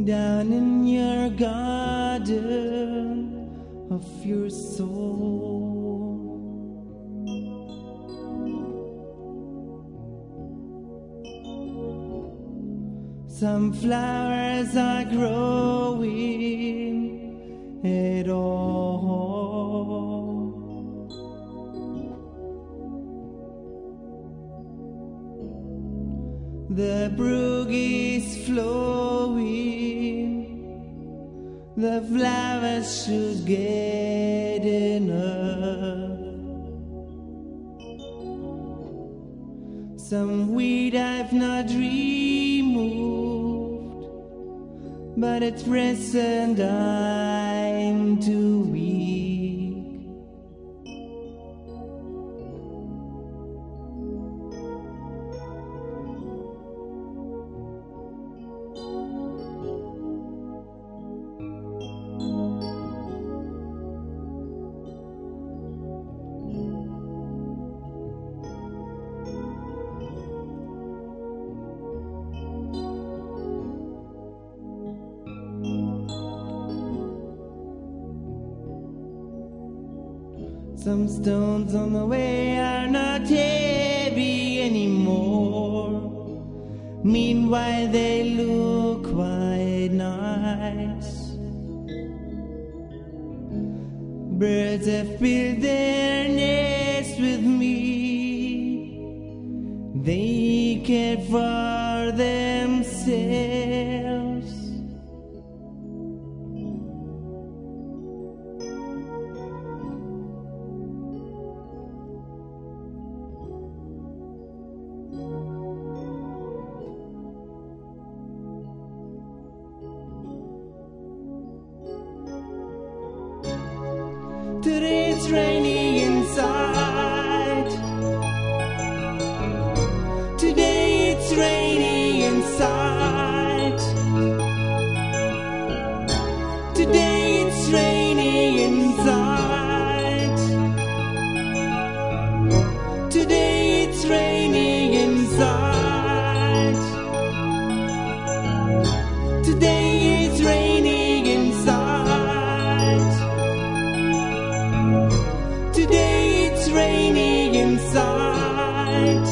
down in your garden of your soul. Some flowers are growing at all. The brook is flowing, the flowers should get enough. Some weed I've not removed, but at present I'm too weak. Some stones on the way are not heavy anymore. Meanwhile they look quite nice. Birds have built their nests with me. They care for themselves. Today it's raining inside. Today it's raining inside. Today it's raining inside. Today it's raining inside. Today it's raining inside. Today it's raining inside.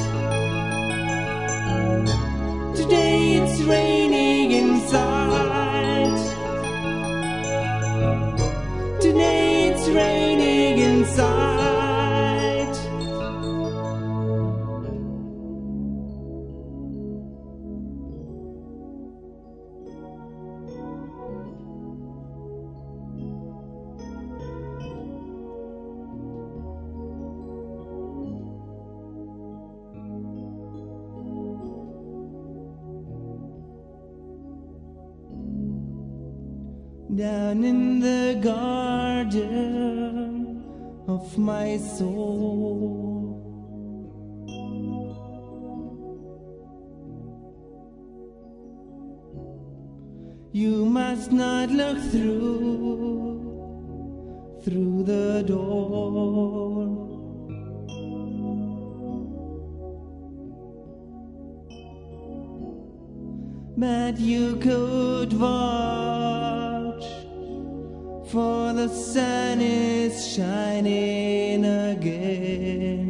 Today it's raining inside. Today it's raining inside. Down in the garden of my soul, you must not look through the door. But you could watch, for the sun is shining again.